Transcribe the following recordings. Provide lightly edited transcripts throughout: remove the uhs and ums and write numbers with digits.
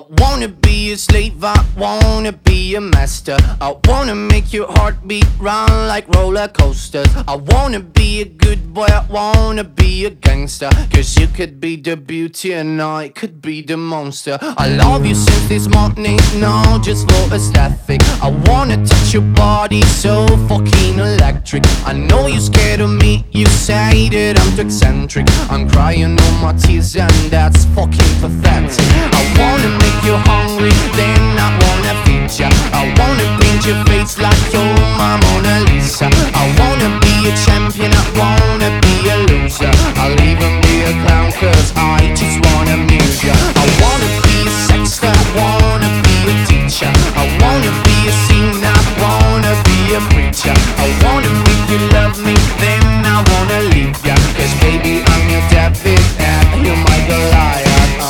wanna be a slave, I wanna be a master. I wanna make your heartbeat run like roller coasters. I wanna be a good boy, I wanna be a gangster. Cause you could be the beauty and I could be the monster. I love you since this morning, no, just for aesthetic. I wanna touch your body so fucking electric. I know you're scared of me, you say that I'm too eccentric. I'm crying all my tears and that's fucking pathetic. I wanna make you hungry, then I wanna feed ya. I wanna paint your face like you're my Mona Lisa. I wanna be a champion, I wanna be a loser. I'll even be a clown cause I just wanna amuse ya. I wanna be a sexter, I wanna be a teacher. I wanna be a singer, I wanna be a preacher. I wanna make you love me, then I wanna leave ya. Cause baby I'm your David and you're my Goliath.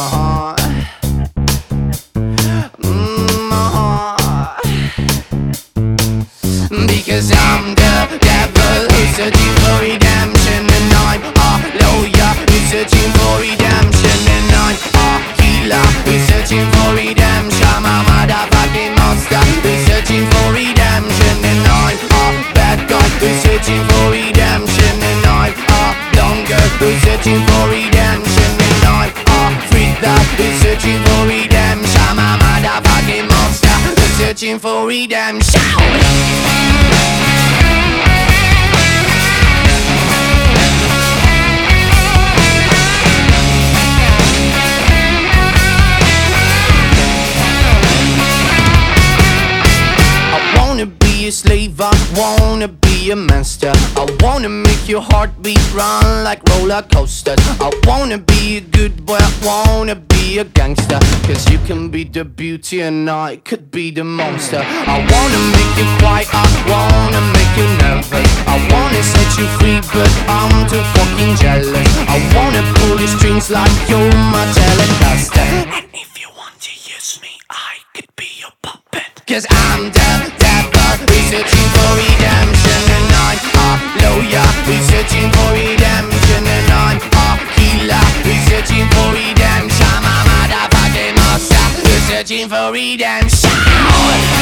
Because I'm the devil who's searching for redemption. And I'm a lawyer who's searching for redemption. And I'm a healer who's searching for redemption. I'm a motherfucking monster who's searching for redemption. And I'm a bad guy who's searching for redemption. And I'm a dumb girl who's searching for redemption. And I'm a freak that who's searching for redemption. I'm a motherfucking monster who's searching for redemption. A slave, I wanna be a master. I wanna make your heartbeat run like roller coasters. I wanna be a good boy, I wanna be a gangster. Cause you can be the beauty and I could be the monster. I wanna make you quiet, I wanna make you nervous. I wanna set you free but I'm too fucking jealous. I wanna pull your strings like you're my Telecaster. And if you want to use me, I could be your puppet. Cause I'm the devil, we're searching for redemption. And I'm a lawyer, we're searching for redemption. And I'm a healer, we're searching for redemption. I'm a motherfucking monster, we're searching for redemption.